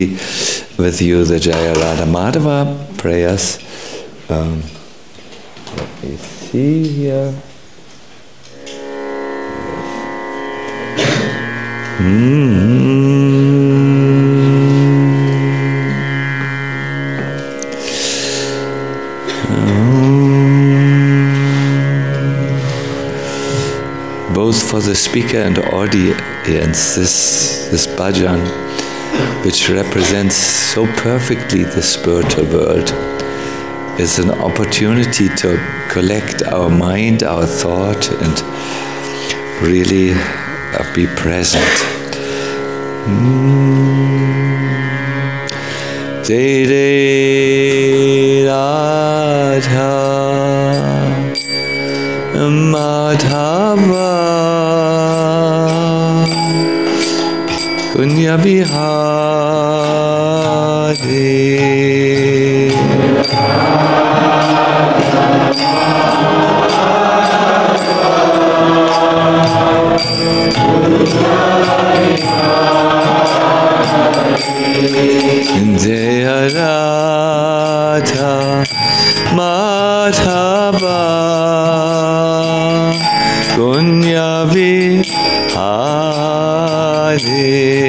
with you the Jaya Radha Madhava prayers. Let me see here. Both for the speaker and audience, this bhajan, which represents so perfectly the spiritual world, is an opportunity to collect our mind, our thought, and really be present. Jai Jai Radha Madhava Kunya Vihari Jaya Radha Madhava Kunya Vihari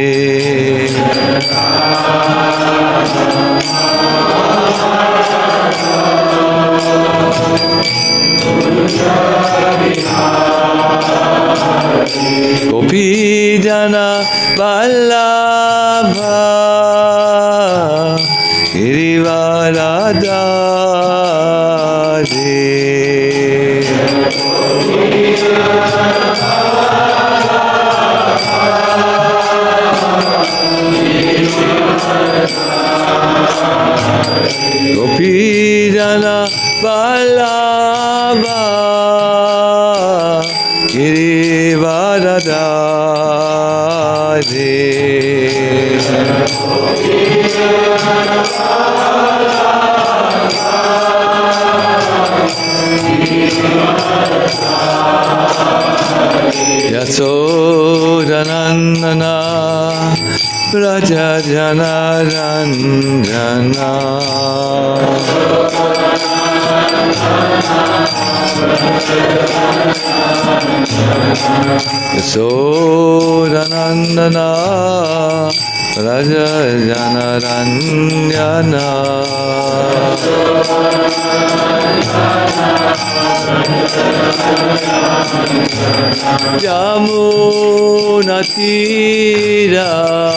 Gopi Jana Vallabha Girivaradhari Gopi Jana Vallabha Girivaradhari Yasodanandana Raja Jana Ranjana Yasodanandana Raja Jana Ranjana Yamuna Tira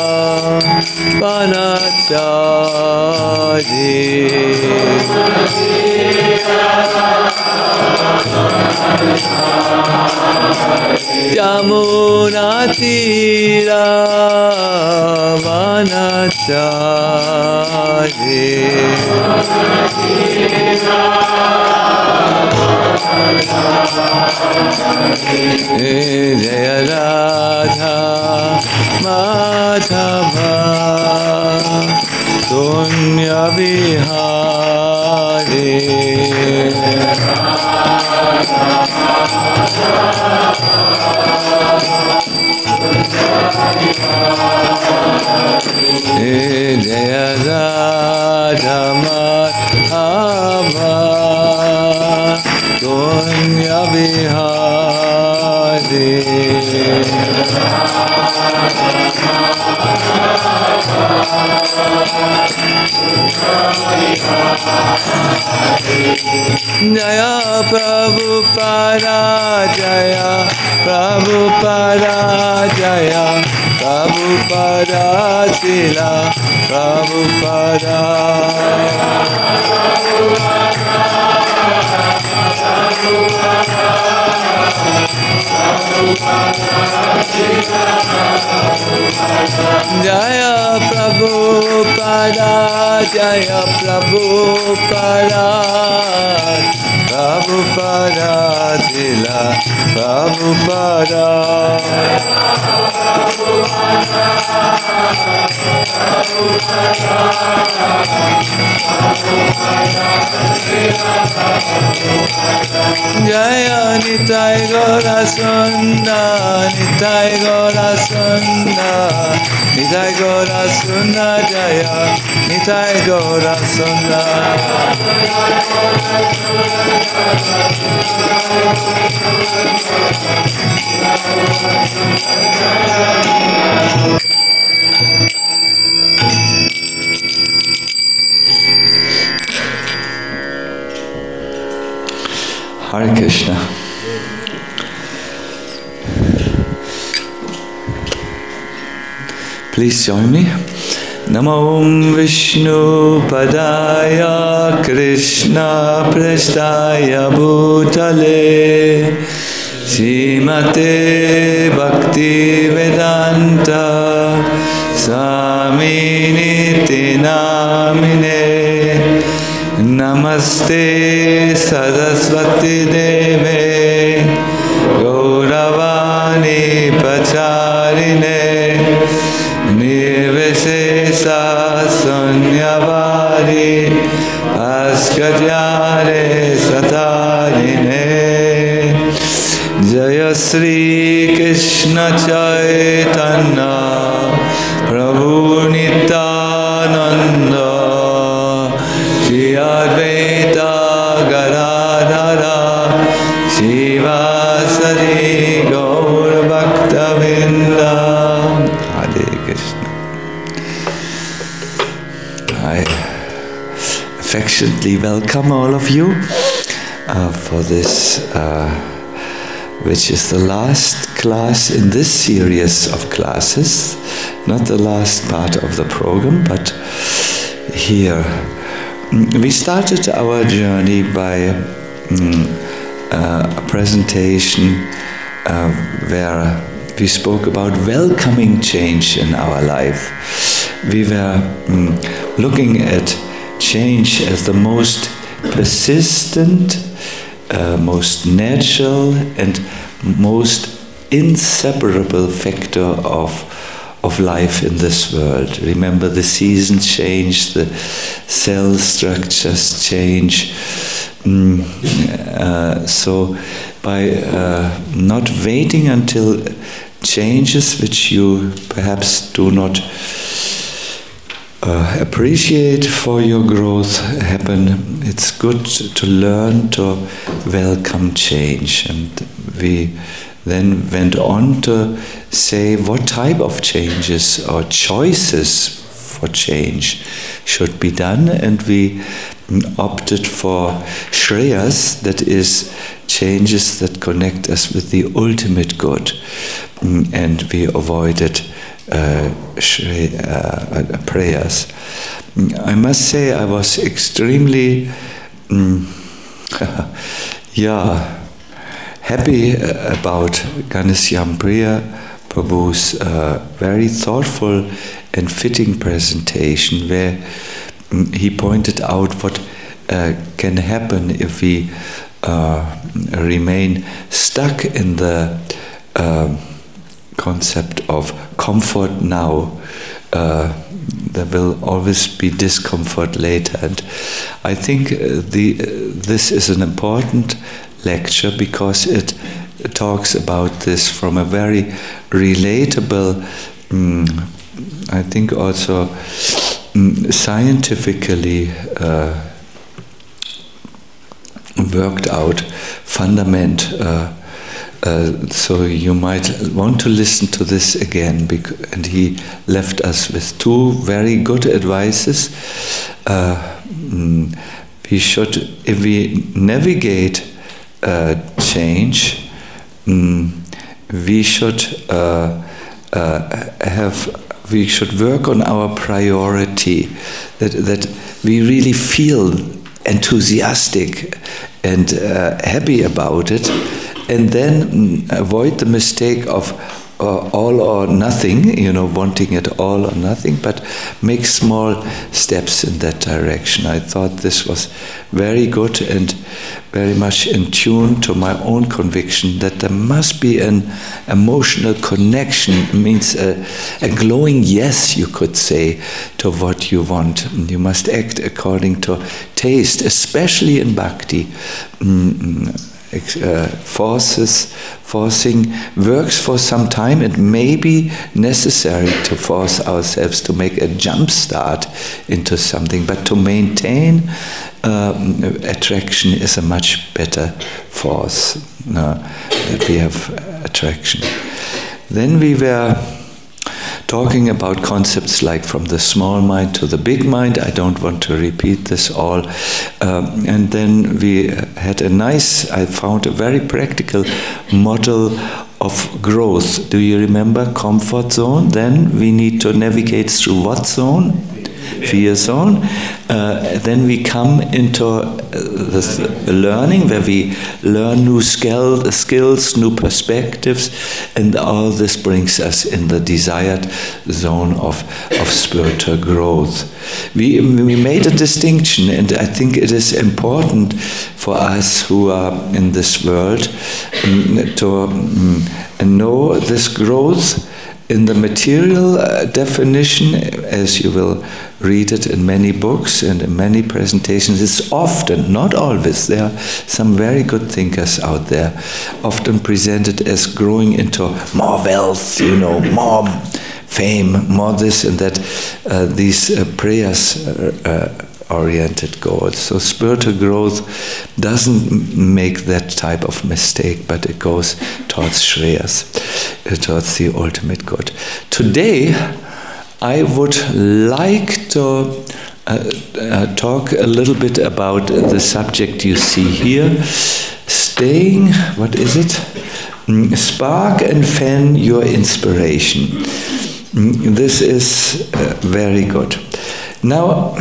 Panachari Yamuna Tira Panachari Jaya Radha Madhava Kunya Vihari Jaya Radha Madhava Kunya Vihari Jaya Prabhupada Jaya Prabhupada Jaya Prabhupada Sila Prabhupada Jaya Prabhupada Jaya Prabhupada Prabhupada Sila Prabhupada Jaya Nitai Gaura Sundar, Nitai Gaura Sundar, Nitai Gaura Sundar, Jaya Nitai Gaura Sundar. Hare Krishna. Please join me. Namo Vishnu Padaya Krishna Prasthaya Bhutale Srimate Bhakti Vedanta Swaminiti Namine Namaste Saraswati Deve Gauravani Pacharine Nirvishesha Sunyavari Askadyare Satarine Jaya Sri Krishna Chaitanya Prabhu Nityananda Shri Advaita Gadadhara Shivasari Gaur Bhaktavinda. Hare Krishna. I affectionately welcome all of you for this, which is the last class in this series of classes, not the last part of the program, but here. We started our journey by a presentation where we spoke about welcoming change in our life. We were looking at change as the most persistent, most natural and most inseparable factor of life in this world. Remember, the seasons change, the cell structures change. So by not waiting until changes which you perhaps do not appreciate for your growth happen, it's good to learn to welcome change. And we then went on to say what type of changes or choices for change should be done, and we opted for Shreyas, that is, changes that connect us with the ultimate good, and we avoided prayers. I must say I was extremely happy about Ghanshyam Priya Prabhu's very thoughtful and fitting presentation, where he pointed out what can happen if we remain stuck in the concept of comfort now. There will always be discomfort later, and I think this is an important lecture because it talks about this from a very relatable, I think also scientifically worked out fundament. So you might want to listen to this again, and he left us with two very good advices. We should, if we navigate change, we should we should work on our priority, that we really feel enthusiastic and happy about it, and then avoid the mistake of all or nothing, wanting it all or nothing, but make small steps in that direction. I thought this was very good and very much in tune to my own conviction that there must be an emotional connection. It means a glowing yes, you could say, to what you want. You must act according to taste, especially in bhakti. Forcing works for some time. It may be necessary to force ourselves to make a jump start into something, but to maintain attraction is a much better force, that we have attraction. Then we were talking about concepts like from the small mind to the big mind. I don't want to repeat this all. And then we had I found a very practical model of growth. Do you remember comfort zone? Then we need to navigate through what zone? Fear zone. Then we come into this learning where we learn new skills, new perspectives, and all this brings us in the desired zone of spiritual growth. We made a distinction, and I think it is important for us who are in this world to know this growth in the material definition, as you will read it in many books and in many presentations. It's often, not always, there are some very good thinkers out there, often presented as growing into more wealth, more fame, more this and that, these prayers-oriented goals. So spiritual growth doesn't make that type of mistake, but it goes towards Shreyas, towards the ultimate good. Today, I would like to talk a little bit about the subject you see here. Staying, what is it? Spark and fan your inspiration. This is very good. Now,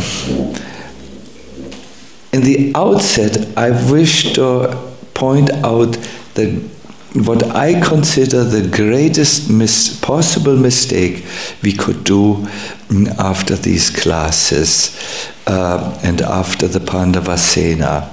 in the outset, I wish to point out what I consider the greatest possible mistake we could do after these classes and after the Pandavasena.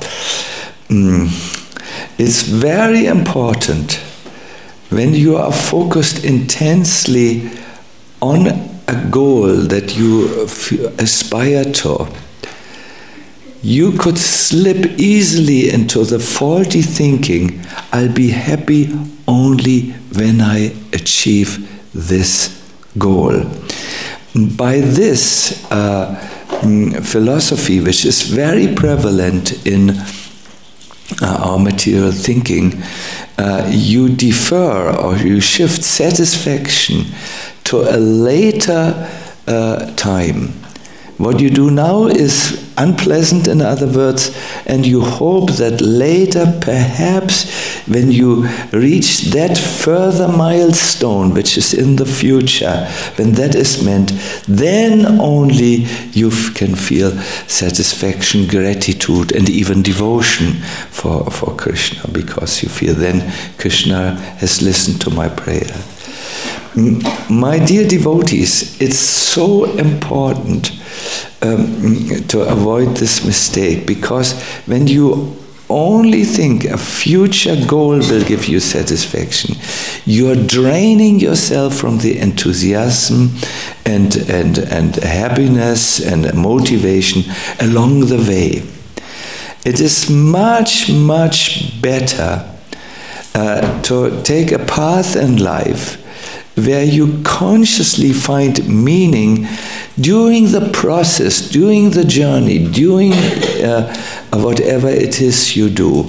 It's very important when you are focused intensely on a goal that you aspire to. You could slip easily into the faulty thinking, I'll be happy only when I achieve this goal. By this philosophy, which is very prevalent in our material thinking, you defer or you shift satisfaction to a later time. What you do now is unpleasant, in other words, and you hope that later, perhaps, when you reach that further milestone, which is in the future, when that is meant, then only you can feel satisfaction, gratitude, and even devotion for Krishna, because you feel then Krishna has listened to my prayer. My dear devotees, it's so important to avoid this mistake, because when you only think a future goal will give you satisfaction, you're draining yourself from the enthusiasm and happiness and motivation along the way. It is much, much better to take a path in life where you consciously find meaning during the process, during the journey, during whatever it is you do.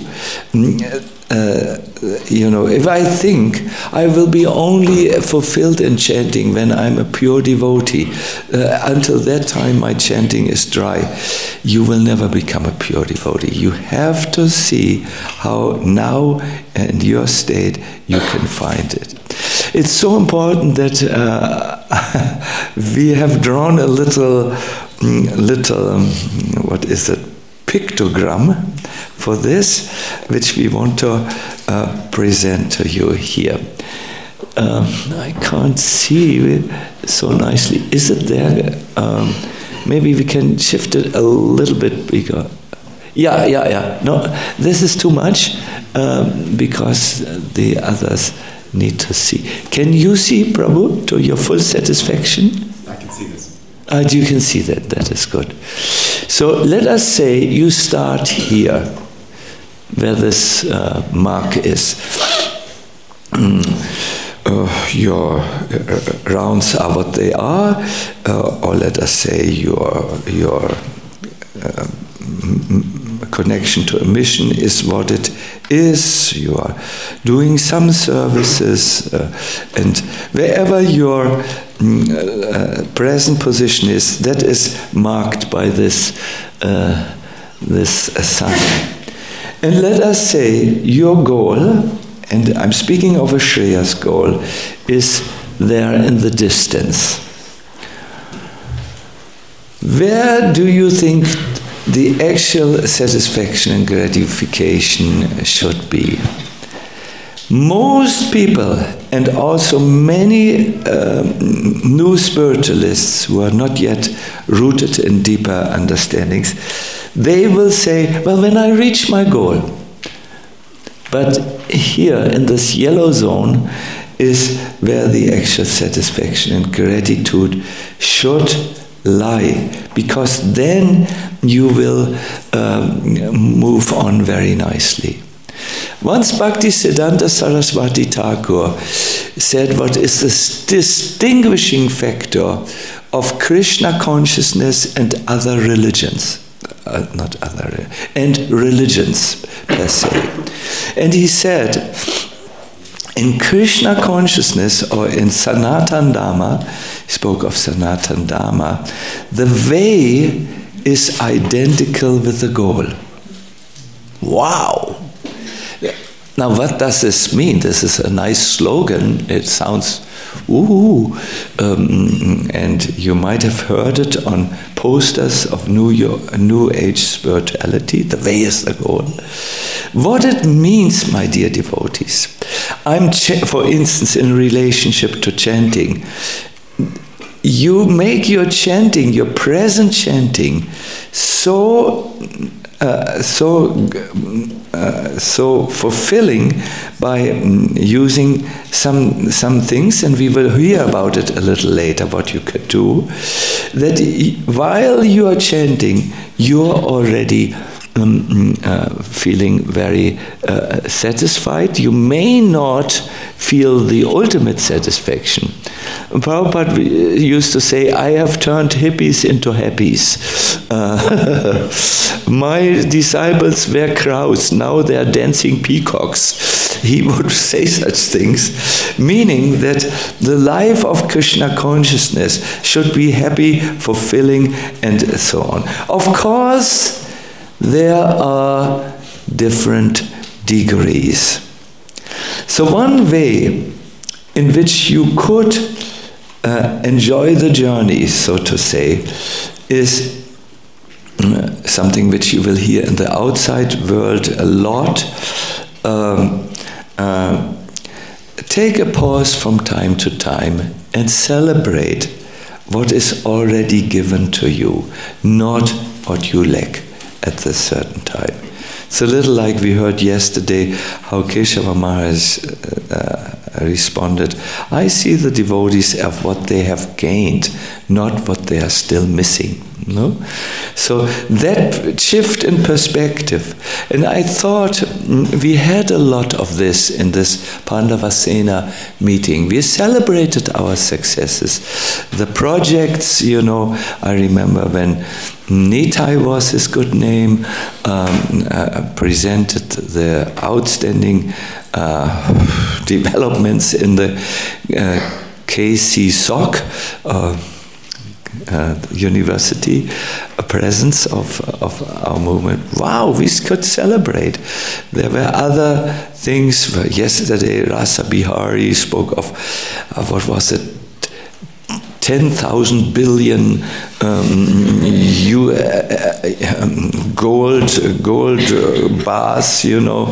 If I think I will be only fulfilled in chanting when I'm a pure devotee, until that time my chanting is dry, you will never become a pure devotee. You have to see how now in your state you can find it. It's so important that we have drawn a little pictogram for this, which we want to present to you here. I can't see so nicely. Is it there? Maybe we can shift it a little bit bigger. Yeah. No, this is too much because the others need to see. Can you see, Prabhu, to your full satisfaction? I can see this. You can see that. That is good. So let us say you start here, where this mark is. Your rounds are what they are, or let us say your connection to a mission is what it is. You are doing some services, and wherever your present position is, that is marked by this sign. And let us say your goal, and I'm speaking of a Shreya's goal, is there in the distance. Where do you think the actual satisfaction and gratification should be? Most people, and also many new spiritualists who are not yet rooted in deeper understandings, they will say, well, when I reach my goal. But here in this yellow zone is where the actual satisfaction and gratitude should lie, because then you will move on very nicely. Once Bhaktisiddhanta Saraswati Thakur said, what is the distinguishing factor of Krishna consciousness and other religions? And religions per se. And he said, in Krishna consciousness, or in Sanatana Dharma, he spoke of Sanatana Dharma, the way is identical with the goal. Wow! Now what does this mean? This is a nice slogan. It sounds, ooh, and you might have heard it on posters of New Age spirituality. The way is the goal. What it means, my dear devotees, for instance, in relationship to chanting, you make your chanting, your present chanting, so fulfilling by using some things, and we will hear about it a little later, what you could do, that while you are chanting, you are already feeling very satisfied. You may not feel the ultimate satisfaction. Prabhupada used to say, I have turned hippies into happies. My disciples were crows, now they are dancing peacocks. He would say such things, meaning that the life of Krishna consciousness should be happy, fulfilling, and so on. Of course, there are different degrees. So one way in which you could enjoy the journey, so to say, is something which you will hear in the outside world a lot. Take a pause from time to time and celebrate what is already given to you, not what you lack at this certain time. It's a little like we heard yesterday how Keshava Maharaj responded. I see the devotees of what they have gained, not what they are still missing. No? So that shift in perspective, and I thought we had a lot of this in this Pandavasena meeting. We celebrated our successes. The projects, I remember when Nitai was his good name, presented the outstanding developments in the KC SOC, university, a presence of our movement. Wow, we could celebrate. There were other things. Yesterday, Rasa Bihari spoke of what was it, 10,000 billion new gold bars,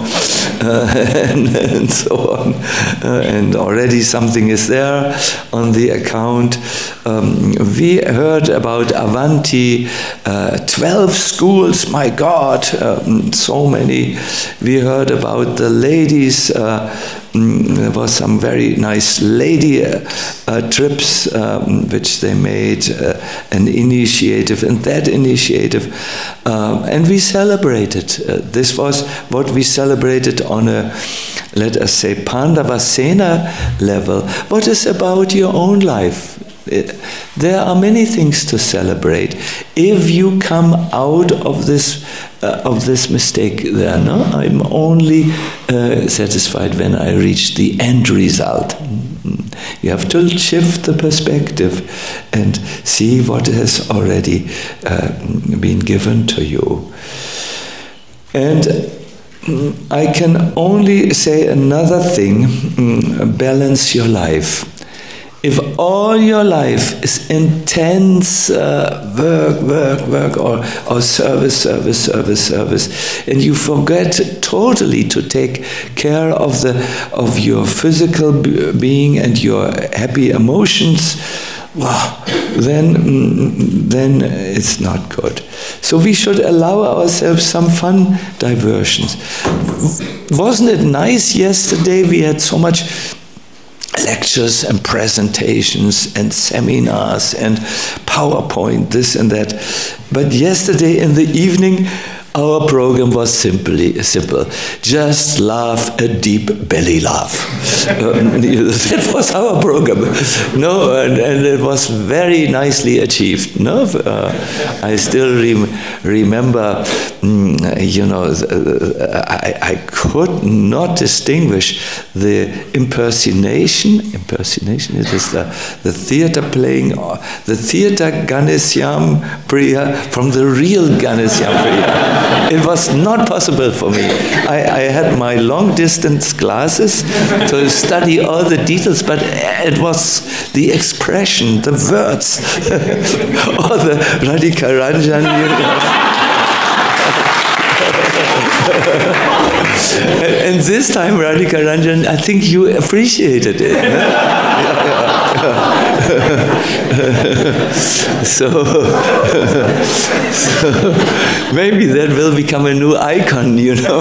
and so on. And already something is there on the account. We heard about Avanti, 12 schools, my God, so many. We heard about the ladies. There was some very nice lady trips which they made, an initiative, and that initiative, and we celebrated. This was what we celebrated on a, let us say, Pandavasena level. What is about your own life? There are many things to celebrate. If you come out of this mistake there, no, I'm only satisfied when I reach the end result. You have to shift the perspective and see what has already been given to you. And I can only say another thing: balance your life. If all your life is intense work, or service, and you forget totally to take care of your physical being and your happy emotions, well, then it's not good. So we should allow ourselves some fun diversions. Wasn't it nice yesterday? We had so much lectures and presentations and seminars and PowerPoint, this and that. But yesterday in the evening, our program was simple. Just laugh, a deep belly laugh. That was our program. No, and it was very nicely achieved. No, I still remember. I could not distinguish the impersonation. It is the theater playing the theater Ganeshyam Priya from the real Ganeshyam Priya. It was not possible for me. I had my long-distance classes to study all the details, but it was the expression, the words, or the Radhika Ranjan. And this time, Radhika Ranjan, I think you appreciated it. So maybe that will become a new icon,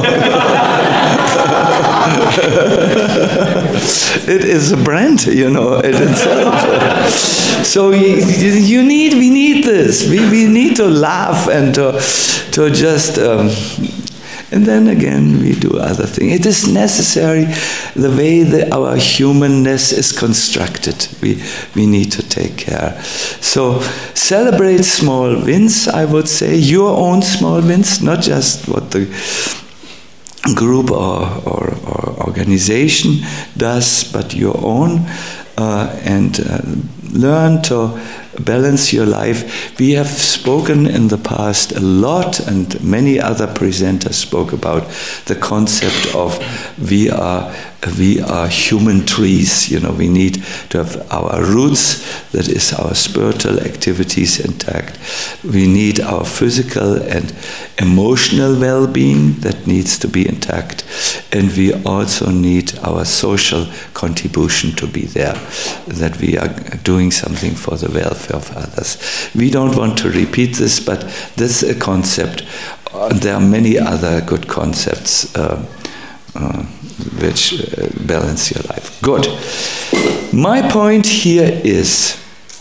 It is a brand, in itself. So we need this. We need to laugh and to just. And then again, we do other things. It is necessary, the way that our humanness is constructed. We need to take care. So celebrate small wins, I would say, your own small wins, not just what the group or organization does, but your own, and learn to balance your life. We have spoken in the past a lot, and many other presenters spoke about the concept of we are human trees. We need to have our roots, that is our spiritual activities intact. We need our physical and emotional well-being, that needs to be intact. And we also need our social contribution to be there, that we are doing something for the welfare of others. We don't want to repeat this, but this is a concept. There are many other good concepts which balance your life. Good. My point here is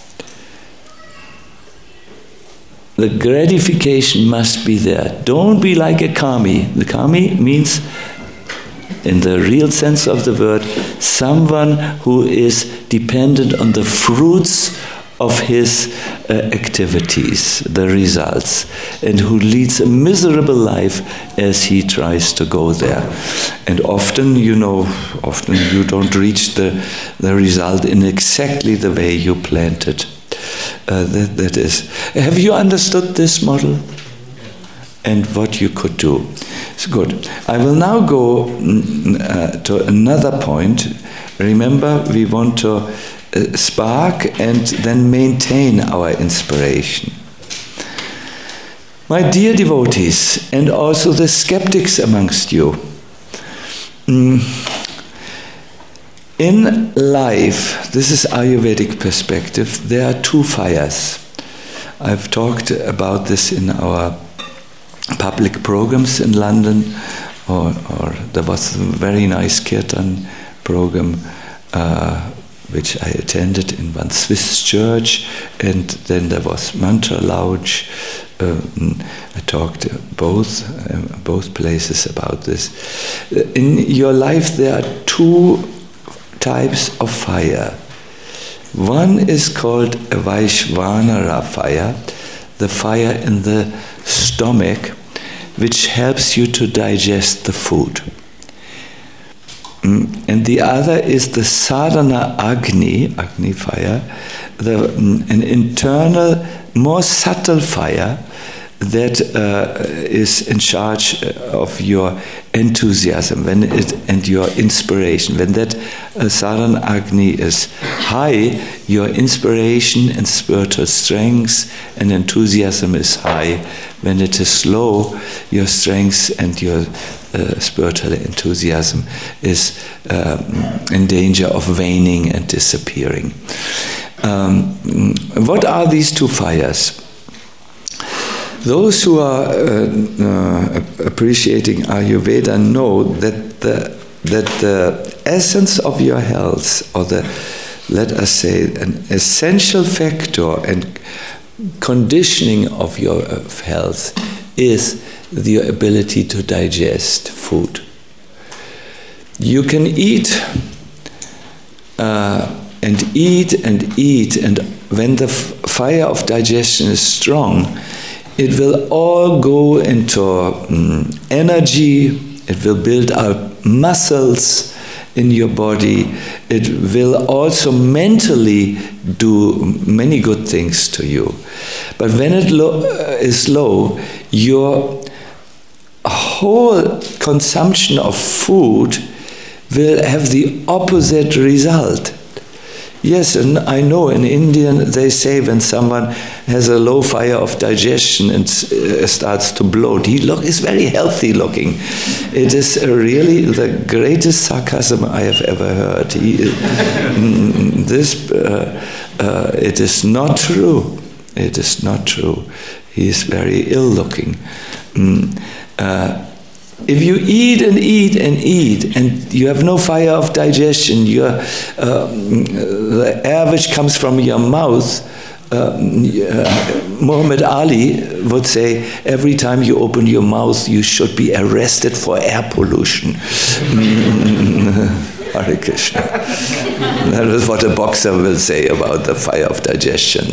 the gratification must be there. Don't be like a kami. The kami means, in the real sense of the word, someone who is dependent on the fruits of his activities, the results, and who leads a miserable life as he tries to go there. And often you don't reach the result in exactly the way you planned it. That is. Have you understood this model? And what you could do. It's good. I will now go to another point. Remember, we want to spark and then maintain our inspiration. My dear devotees, and also the skeptics amongst you, in life, this is Ayurvedic perspective, there are two fires. I've talked about this in our public programs in London, or there was a very nice kirtan program which I attended in one Swiss church, and then there was Mantra Lounge. I talked both places about this. In your life there are two types of fire. One is called a Vaishvanara fire, the fire in the stomach, which helps you to digest the food. And the other is the Sadhana Agni fire, an internal, more subtle fire that is in charge of your enthusiasm and your inspiration. When that Sadhana Agni is high, your inspiration and spiritual strength and enthusiasm is high. When it is low, your strength and your spiritual enthusiasm is in danger of waning and disappearing. What are these two fires? Those who are appreciating Ayurveda know that the essence of your health, or let us say, an essential factor and conditioning of your health is the ability to digest food. You can eat and eat and eat, and when the fire of digestion is strong, it will all go into energy. It will build up muscles in your body. It will also mentally do many good things to you. But when it is low, your whole consumption of food will have the opposite result. Yes, and I know in India they say when someone has a low fire of digestion and starts to bloat, he is very healthy looking. It is really the greatest sarcasm I have ever heard. It is not true. It is not true. He is very ill looking. If you eat and eat and eat, and you have no fire of digestion, the air which comes from your mouth, Muhammad Ali would say, every time you open your mouth, you should be arrested for air pollution. Hare Krishna. That is what a boxer will say about the fire of digestion.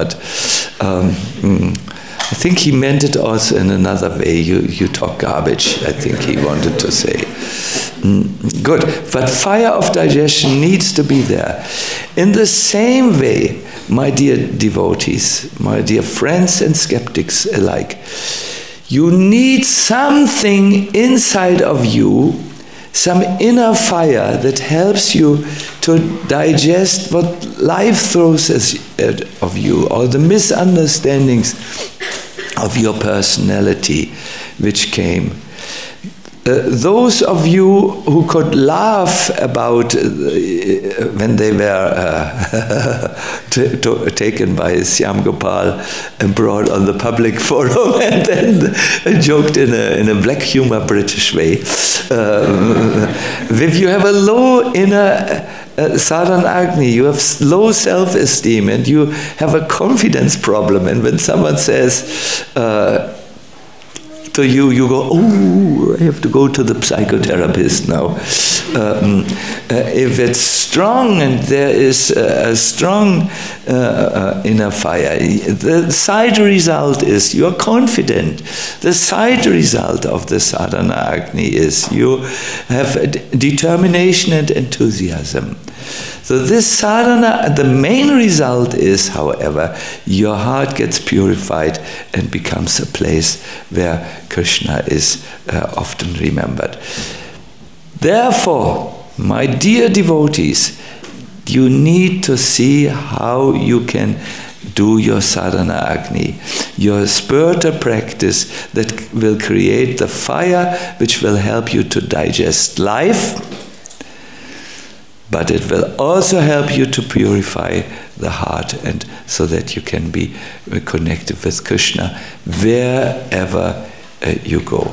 I think he meant it also in another way. You talk garbage, I think he wanted to say. Good. But fire of digestion needs to be there. In the same way, my dear devotees, my dear friends and skeptics alike, you need something inside of you, some inner fire that helps you to digest what life throws at of you, or the misunderstandings of your personality which came. Those of you who could laugh about when they were taken by Syam Gopal and brought on the public forum and then joked in a black humor British way. If you have a low inner Sadhana Agni, you have low self-esteem and you have a confidence problem, and when someone says to you, you go, oh, I have to go to the psychotherapist now. If it's strong and there is a strong inner fire, the side result is you're confident. The side result of the Sadhana Agni is you have determination and enthusiasm. So this sadhana, the main result is, however, your heart gets purified and becomes a place where Krishna is often remembered. Therefore, my dear devotees, you need to see how you can do your sadhana agni, your spiritual practice that will create the fire which will help you to digest life, but it will also help you to purify the heart, and so that you can be connected with Krishna wherever you go.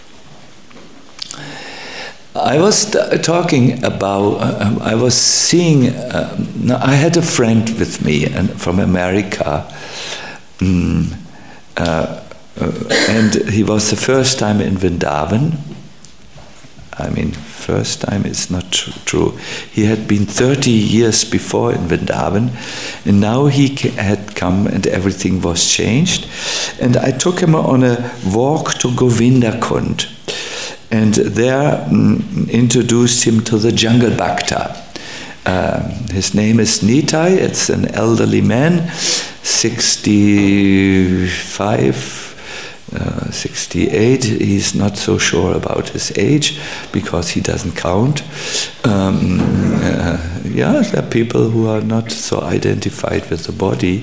I was talking about, I was seeing, I had a friend with me from America, and he was the first time in Vrindavan. I mean, first time is not true. He had been 30 years before in Vrindavan, and now he had come and everything was changed. And I took him on a walk to Govindakund. And there introduced him to the Jungle Bhakta. His name is Nitai. It's an elderly man, 65, 68. He's not so sure about his age because he doesn't count. There are people who are not so identified with the body.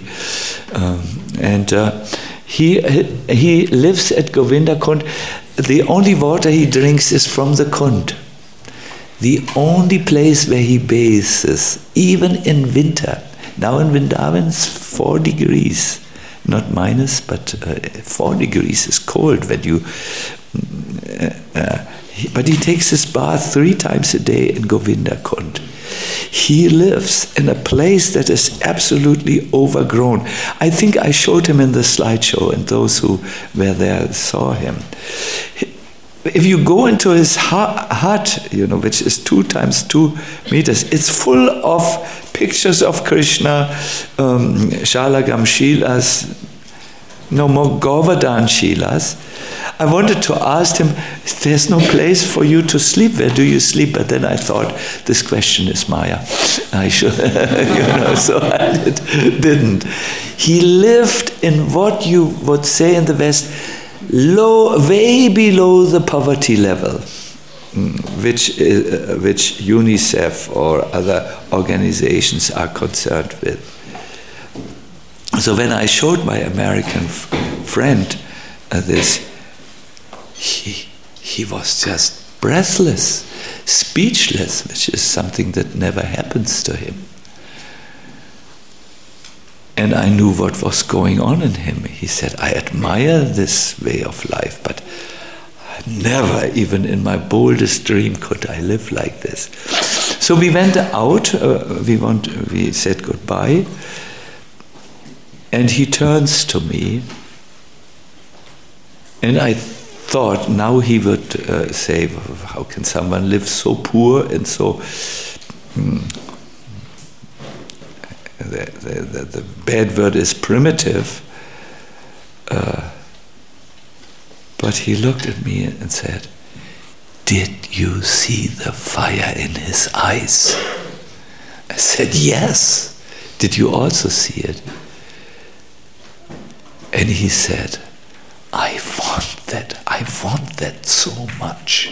He lives at Govindakund. The only water he drinks is from the Kund. The only place where he bathes, even in winter. Now in Vrindavan it's 4 degrees, not minus, but 4 degrees is cold when you. But he takes his bath 3 times a day in Govindakund. He lives in a place that is absolutely overgrown. I think I showed him in the slideshow, and those who were there saw him. If you go into his hut, which is 2 times 2 meters, it's full of pictures of Krishna, Shalagam Shilas, no more Govardhan Shilas. I wanted to ask him, there's no place for you to sleep. Where do you sleep? But then I thought, this question is Maya. I should, so I didn't. He lived in what you would say in the West, way below the poverty level, which UNICEF or other organizations are concerned with. So when I showed my American friend this, he was just breathless, speechless, which is something that never happens to him. And I knew what was going on in him. He said, I admire this way of life, but never, even in my boldest dream, could I live like this. So we went out, we said goodbye, and he turns to me, and I thought now he would say, how can someone live so poor and so... The bad word is primitive. But he looked at me and said, did you see the fire in his eyes? I said, yes. Did you also see it? And he said, I want that so much.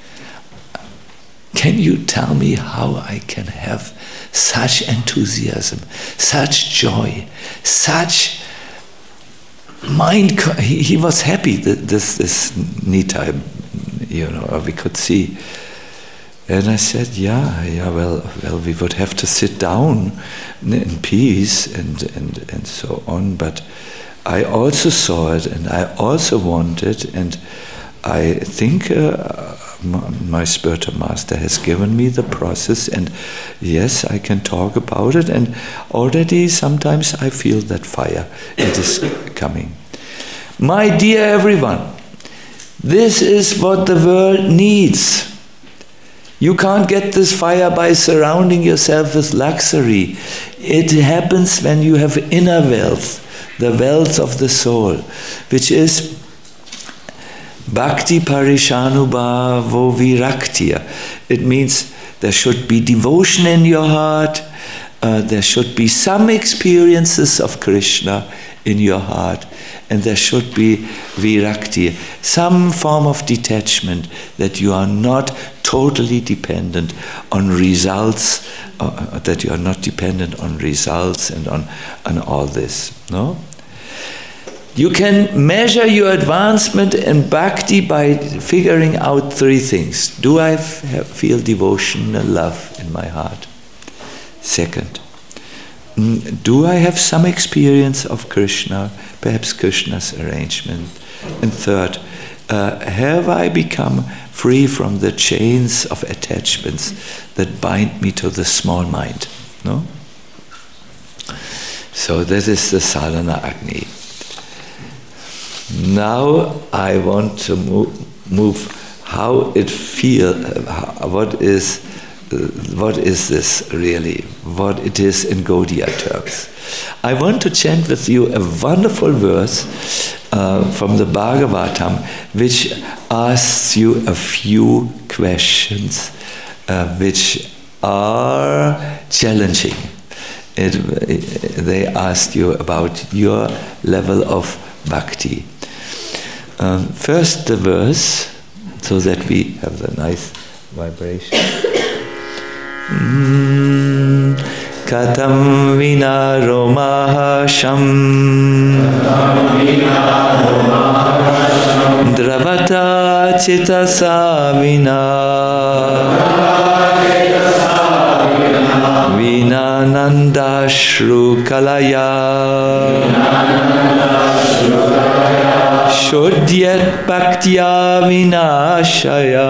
Can you tell me how I can have such enthusiasm, such joy, such mind? He was happy, this Nitai, we could see. And I said, well, we would have to sit down in peace and so on, but I also saw it, and I also wanted, and I think my spiritual master has given me the process, and yes, I can talk about it, and already sometimes I feel that fire, it is coming. My dear everyone, this is what the world needs. You can't get this fire by surrounding yourself with luxury. It happens when you have inner wealth, the wealth of the soul, which is Bhakti Parishanubhavo Viraktiya. It means there should be devotion in your heart, there should be some experiences of Krishna in your heart, and there should be Virakti, some form of detachment, that you are not totally dependent on results, that you are not dependent on results and on all this. No? You can measure your advancement in bhakti by figuring out three things. Do I feel devotion and love in my heart? Second, do I have some experience of Krishna, perhaps Krishna's arrangement? And third, have I become free from the chains of attachments that bind me to the small mind? No? So that is the sadhana agni. Now I want to move how it feels. What is this really? What it is in Gaudiya terms. I want to chant with you a wonderful verse from the Bhagavatam, which asks you a few questions which are challenging. They ask you about your level of bhakti. First the verse, so that we have the nice vibration. Katam vina romahasham dravata chitasa vina vinanandashru kalaya shudyat bhaktya vinashaya.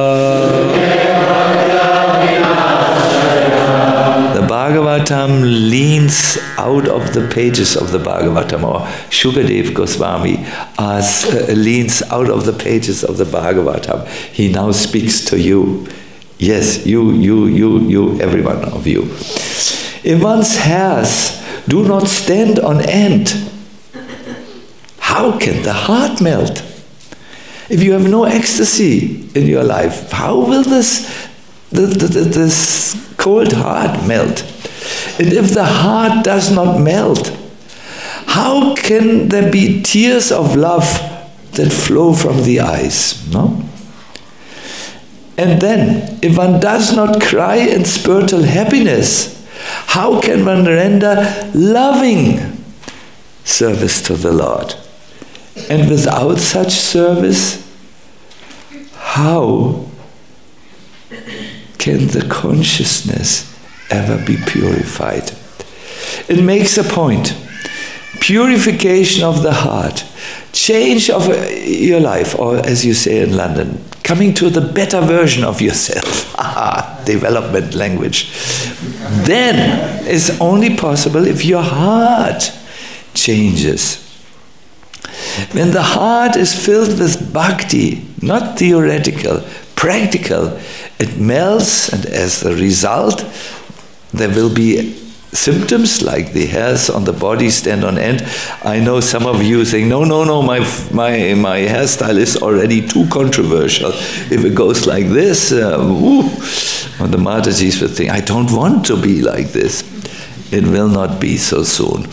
The Bhagavatam leans out of the pages of the Bhagavatam, or Shukadev Goswami leans out of the pages of the Bhagavatam. He now speaks to you. Yes, you, every one of you. If one's hairs do not stand on end, how can the heart melt? If you have no ecstasy in your life, how will this cold heart melt? And if the heart does not melt, how can there be tears of love that flow from the eyes? No? And then, if one does not cry in spiritual happiness, how can one render loving service to the Lord? And without such service, how can the consciousness ever be purified? It makes a point. Purification of the heart, change of your life, or as you say in London, coming to the better version of yourself. Development language. Then is only possible if your heart changes. When the heart is filled with bhakti, not theoretical, practical, it melts, and as a result, there will be symptoms like the hairs on the body stand on end. I know some of you saying, no, my hairstyle is already too controversial. If it goes like this, or the Matajis will think, I don't want to be like this. It will not be so soon.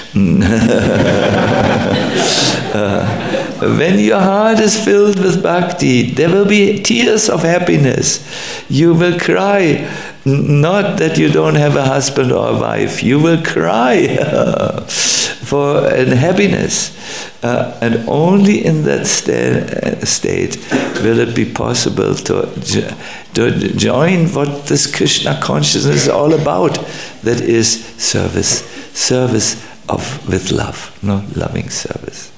When your heart is filled with bhakti, there will be tears of happiness. You will cry, not that you don't have a husband or a wife. You will cry for happiness. And only in that state will it be possible to join what this Krishna consciousness is all about. That is service with love, no loving service.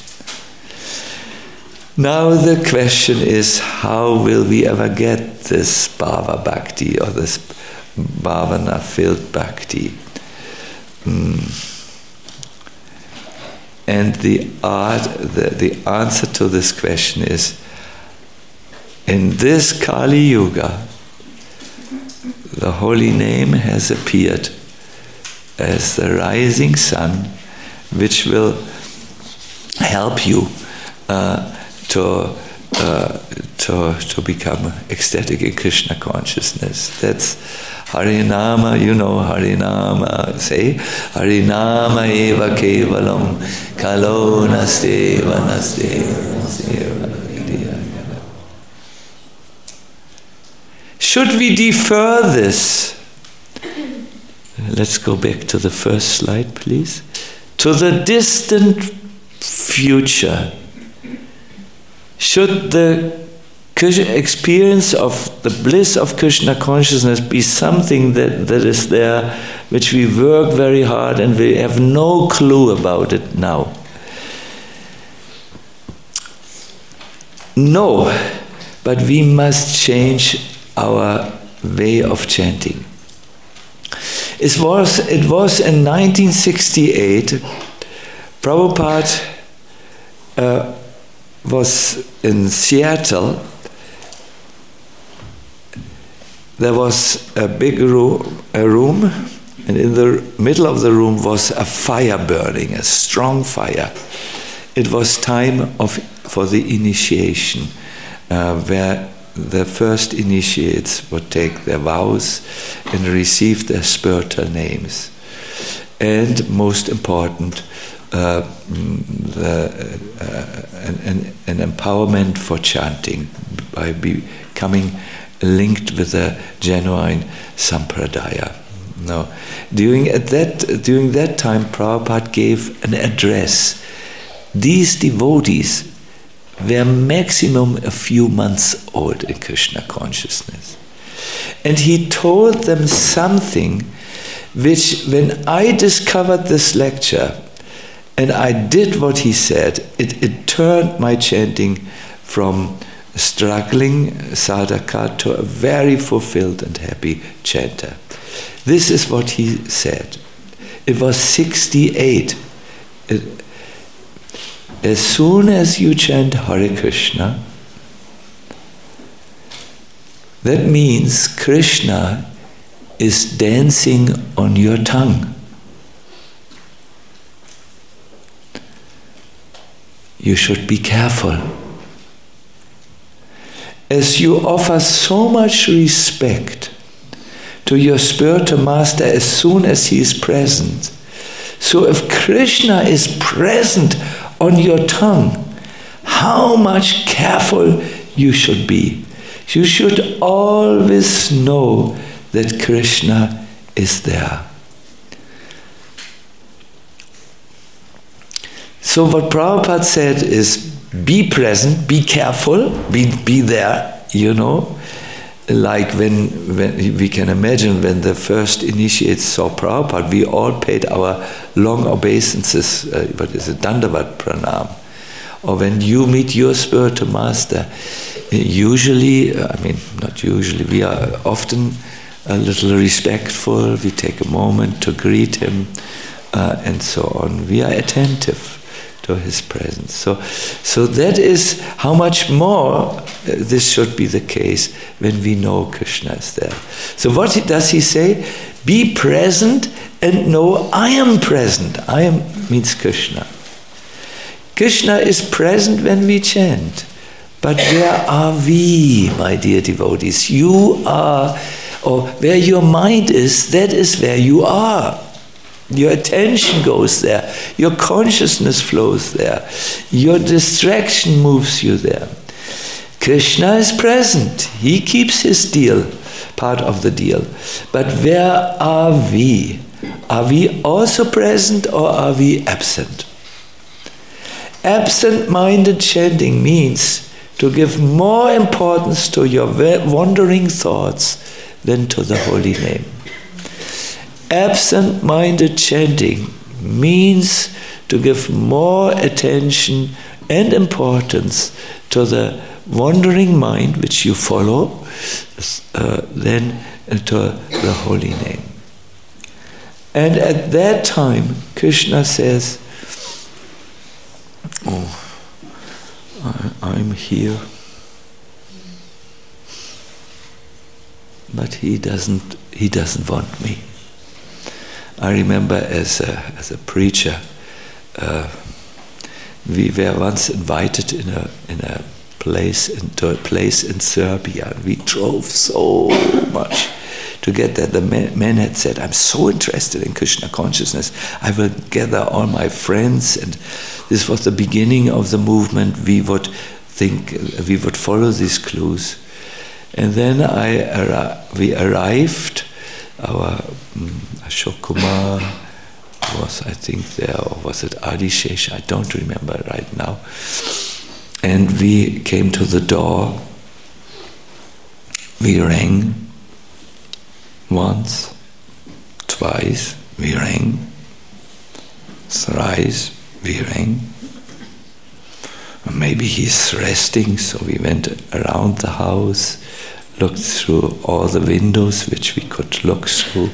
Now the question is, how will we ever get this bhava bhakti, or this bhavana filled bhakti? And the answer to this question is, in this Kali Yuga, the holy name has appeared as the rising sun, which will help you to become ecstatic in Krishna consciousness. That's Harinama, you know Harinama. Say, Harinama eva kevalam kalo nasteva. Should we defer this? Let's go back to the first slide, please. To the distant future. Should the experience of the bliss of Krishna consciousness be something that is there, which we work very hard and we have no clue about it now? No, but we must change our way of chanting. It was in 1968, Prabhupada was in Seattle. There was a big room, and in the middle of the room was a fire burning, a strong fire. It was time for the initiation, where the first initiates would take their vows and receive their spiritual names. And most important, an empowerment for chanting by becoming linked with a genuine sampradaya. Now, during that time, Prabhupada gave an address. These devotees were maximum a few months old in Krishna consciousness. And he told them something which, when I discovered this lecture and I did what he said, it turned my chanting from struggling sadhaka to a very fulfilled and happy chanter. This is what he said. It was 68. As soon as you chant Hare Krishna, that means Krishna is dancing on your tongue. You should be careful. As you offer so much respect to your spiritual master as soon as he is present, so if Krishna is present on your tongue, how much careful you should be. You should always know that Krishna is there. So what Prabhupada said is, be present, be careful, be there, Like when we can imagine when the first initiates saw Prabhupada, we all paid our long obeisances, Dandavat Pranam. Or when you meet your spiritual master, usually, not usually, we are often a little respectful, we take a moment to greet him, and so on. We are attentive to his presence. So that is how much more this should be the case when we know Krishna is there. So what does he say? Be present and know I am present. I am means Krishna. Krishna is present when we chant. But where are we, my dear devotees? You are, or where your mind is, that is where you are. Your attention goes there. Your consciousness flows there. Your distraction moves you there. Krishna is present. He keeps his deal, part of the deal. But where are we? Are we also present or are we absent? Absent-minded chanting means to give more importance to your wandering thoughts than to the holy name. Absent-minded chanting means to give more attention and importance to the wandering mind which you follow than to the holy name. And at that time, Krishna says, I'm here. But he doesn't want me. I remember as a preacher, we were once invited into a place in Serbia. We drove so much to get there. The man had said, I'm so interested in Krishna consciousness. I will gather all my friends, and this was the beginning of the movement. We would follow these clues. And then we arrived. Our Ashok Kumar was, I think, there, or was it Adishesh? I don't remember right now. And we came to the door. We rang once, twice, we rang, thrice, we rang. Maybe he's resting, so we went around the house, looked through all the windows which we could look through.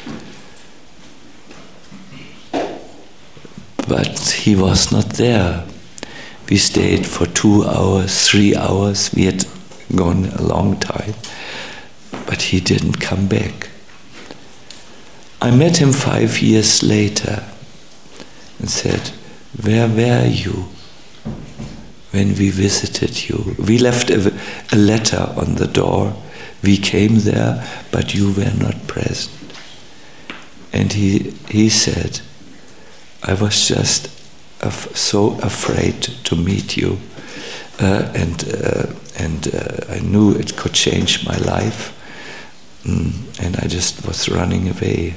But he was not there. We stayed for 2 hours, 3 hours. We had gone a long time, but he didn't come back. I met him 5 years later and said, "Where were you when we visited you? We left a letter on the door. We came there, but you were not present." And he said, "I was just so afraid to meet you, and I knew it could change my life, and I just was running away."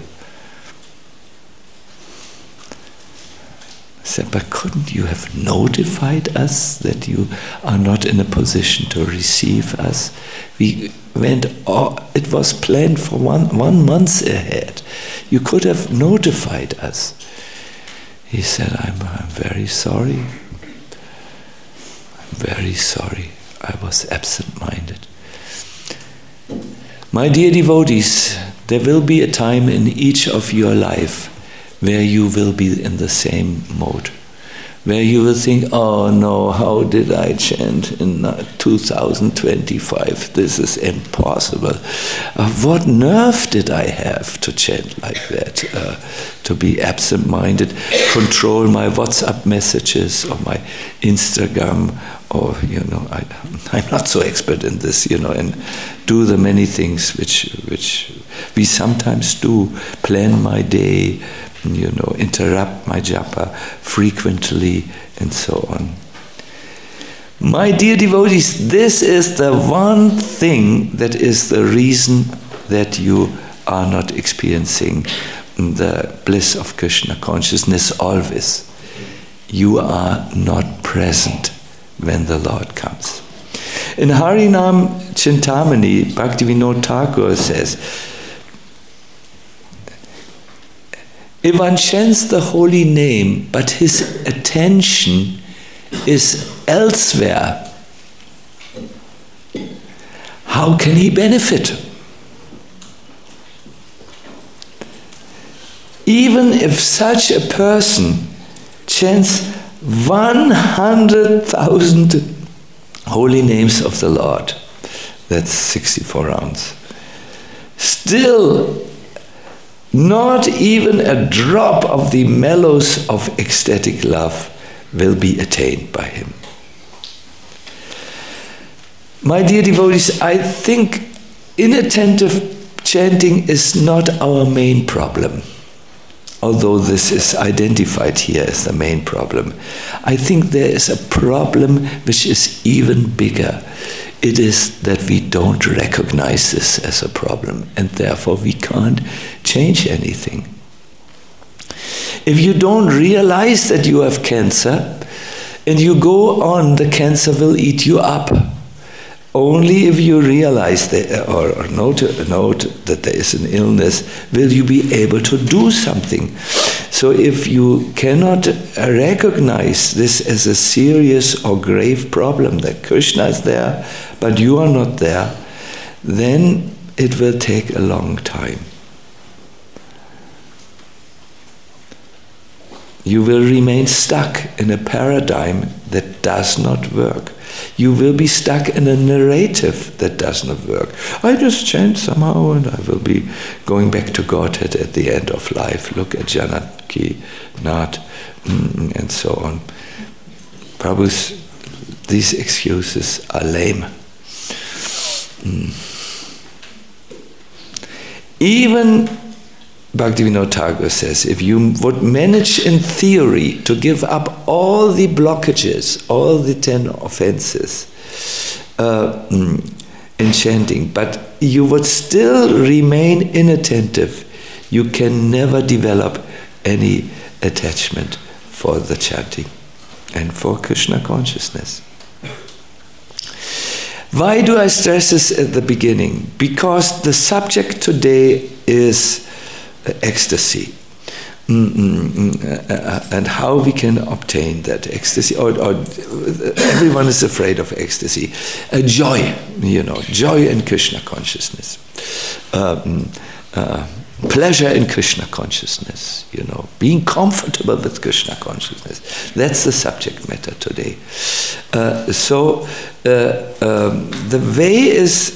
I said, "But couldn't you have notified us that you are not in a position to receive us? We went, it was planned for one month ahead. You could have notified us." He said, I'm very sorry. I'm very sorry. I was absent-minded." My dear devotees, there will be a time in each of your life where you will be in the same mode, where you will think, "Oh no, how did I chant in 2025? This is impossible. What nerve did I have to chant like that? To be absent-minded, control my WhatsApp messages or my Instagram, or I'm not so expert in this, and do the many things which we sometimes do. Plan my day, interrupt my japa frequently, and so on. My dear devotees, this is the one thing that is the reason that you are not experiencing the bliss of Krishna consciousness always. You are not present when the Lord comes. In Harinam Chintamani, Bhaktivinoda Thakur says, if one chants the holy name, but his attention is elsewhere, how can he benefit? Even if such a person chants 100,000 holy names of the Lord, that's 64 rounds, still not even a drop of the mellows of ecstatic love will be attained by him. My dear devotees, I think inattentive chanting is not our main problem, although this is identified here as the main problem. I think there is a problem which is even bigger. It is that we don't recognize this as a problem, and therefore we can't change anything. If you don't realize that you have cancer, and you go on, the cancer will eat you up. Only if you realize that, or note that there is an illness, will you be able to do something. So if you cannot recognize this as a serious or grave problem, that Krishna is there, but you are not there, then it will take a long time. You will remain stuck in a paradigm that does not work. You will be stuck in a narrative that does not work. I just chant somehow and I will be going back to Godhead at the end of life. Look at Janaki Nath and so on. Prabhu's, these excuses are lame. Even Bhaktivinoda Thakur says, if you would manage in theory to give up all the blockages, all the 10 offenses, and in chanting, but you would still remain inattentive, you can never develop any attachment for the chanting and for Krishna consciousness. Why do I stress this at the beginning? Because the subject today is ecstasy. And how we can obtain that ecstasy, or everyone is afraid of ecstasy. Joy, joy in Krishna consciousness. Pleasure in Krishna consciousness, being comfortable with Krishna consciousness. That's the subject matter today. So the way is,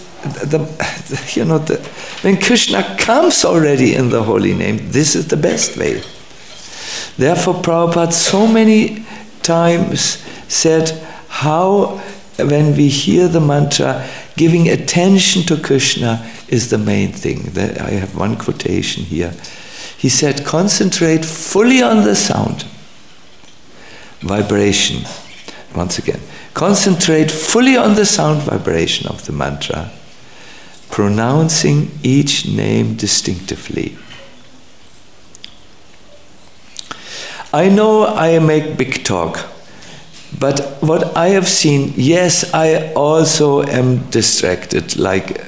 when Krishna comes already in the holy name, this is the best way. Therefore, Prabhupada so many times said how, when we hear the mantra, giving attention to Krishna is the main thing. I have one quotation here. He said, concentrate fully on the sound, vibration. Once again, concentrate fully on the sound vibration of the mantra, pronouncing each name distinctively. I know I make big talk, but what I have seen, yes, I also am distracted.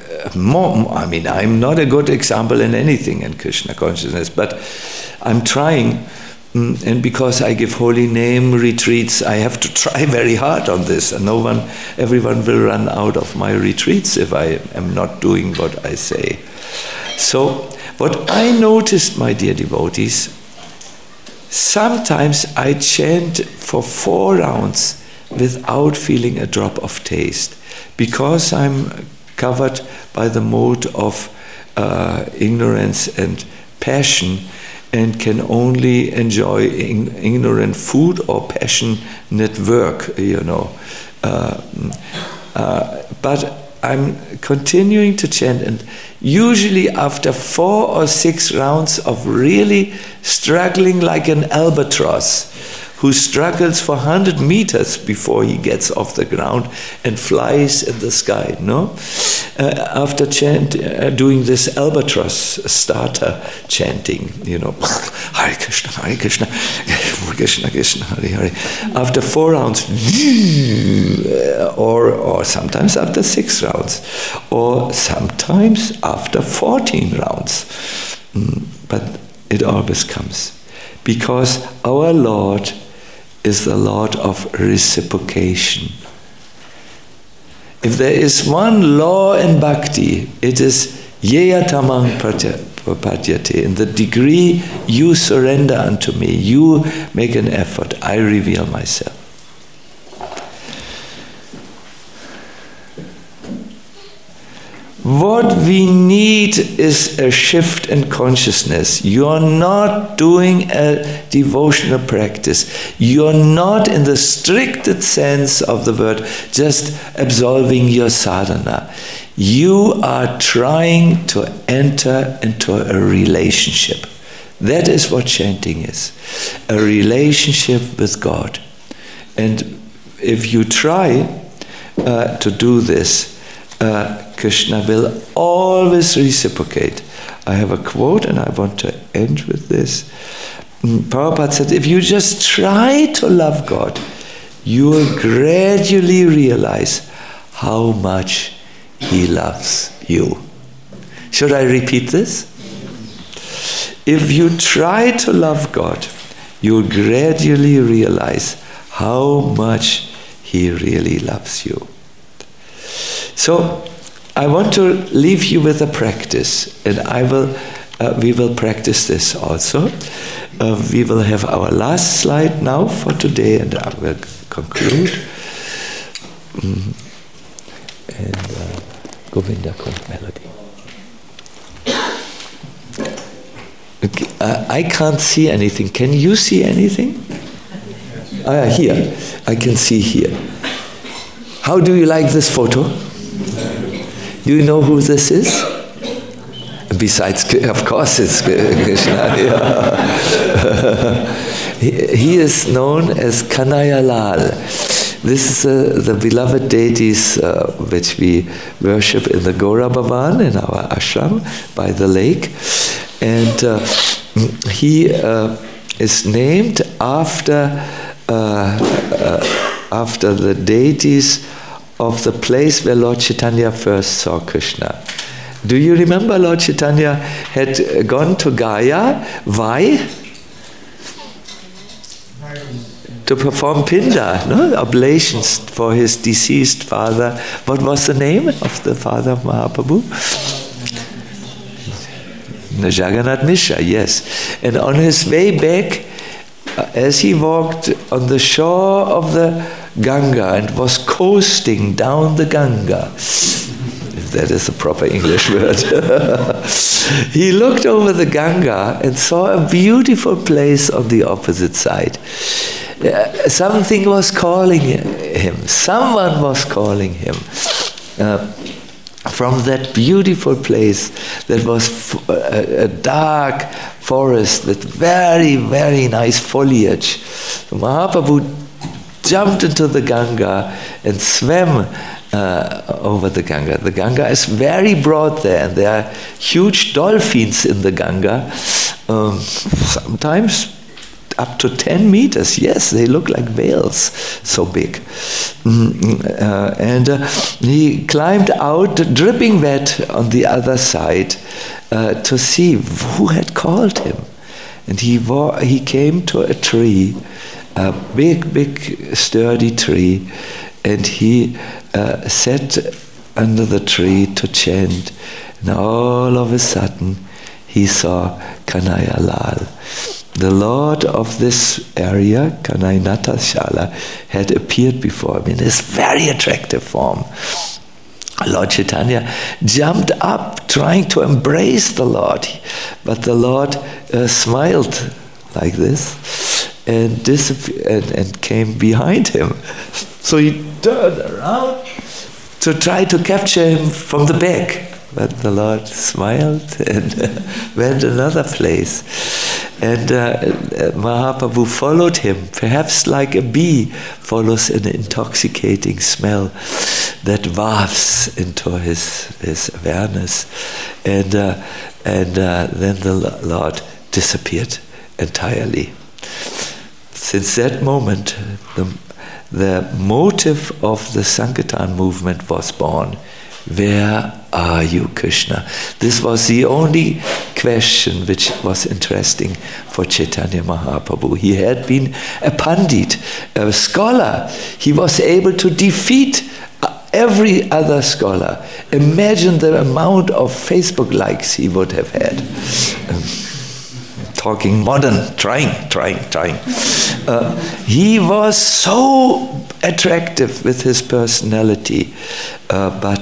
I'm not a good example in anything in Krishna consciousness, but I'm trying. And because I give holy name retreats, I have to try very hard on this. And everyone will run out of my retreats if I am not doing what I say. So, what I noticed, my dear devotees, sometimes I chant for 4 rounds without feeling a drop of taste, because I'm covered by the mode of ignorance and passion, and can only enjoy ignorant food or passionate work, But I'm continuing to chant, and usually after 4 or 6 rounds of really struggling like an albatross, who struggles for 100 meters before he gets off the ground and flies in the sky, after doing this albatross starter chanting, Hare Krishna, Krishna Krishna, Hare Hare. After 4 rounds, or sometimes after 6 rounds, or sometimes after 14 rounds. But it always comes. Because our Lord is the Lord of reciprocation. If there is one law in bhakti, it is yeya tamang prapadyate. In the degree you surrender unto me, you make an effort, I reveal myself. What we need is a shift in consciousness. You're not doing a devotional practice. You're not, in the strictest sense of the word, just absolving your sadhana. You are trying to enter into a relationship. That is what chanting is. A relationship with God. And if you try to do this, Krishna will always reciprocate. I have a quote and I want to end with this. Prabhupada said, if you just try to love God, you will gradually realize how much He loves you. Should I repeat this? If you try to love God, you will gradually realize how much He really loves you. So, I want to leave you with a practice, and we will practice this also. We will have our last slide now for today, and I will conclude. And Govinda kommt melody. Okay, I can't see anything. Can you see anything? Here. I can see here. How do you like this photo? Do you know who this is? Besides, of course, it's Krishna. Yeah. He is known as Kanhaiya Lal. this is the beloved deities which we worship in the Gora Bhavan, in our ashram by the lake. And he is named after the deities of the place where Lord Chaitanya first saw Krishna. Do you remember Lord Chaitanya had gone to Gaya? Why? To perform pinda, no? Oblations for his deceased father. What was the name of the father of Mahaprabhu? Jagannath Mishra, yes. And on his way back, as he walked on the shore of the Ganga and was coasting down the Ganga, if that is a proper English word, he looked over the Ganga and saw a beautiful place on the opposite side. Something was calling him. Someone was calling him. From that beautiful place that was a dark forest with very, very nice foliage. Mahaprabhu jumped into the Ganga and swam over the Ganga. The Ganga is very broad there, and there are huge dolphins in the Ganga, sometimes up to 10 meters. Yes, they look like whales, so big. He climbed out, dripping wet, on the other side to see who had called him. And he came to a tree, a big, sturdy tree, and he sat under the tree to chant. And all of a sudden, he saw Kanhaiya Lal. The Lord of this area, Kanhaiya Natashala, had appeared before him in this very attractive form. Lord Chaitanya jumped up, trying to embrace the Lord, but the Lord smiled like this and disappeared and came behind him. So he turned around to try to capture him from the back. But the Lord smiled and went another place. And Mahaprabhu followed him, perhaps like a bee follows an intoxicating smell that wafts into his awareness. And then the Lord disappeared entirely. Since that moment, the motive of the Sankirtan movement was born. Where are you, Krishna? This was the only question which was interesting for Chaitanya Mahaprabhu. He had been a pandit, a scholar. He was able to defeat every other scholar. Imagine the amount of Facebook likes he would have had. Talking modern, trying. He was so attractive with his personality, but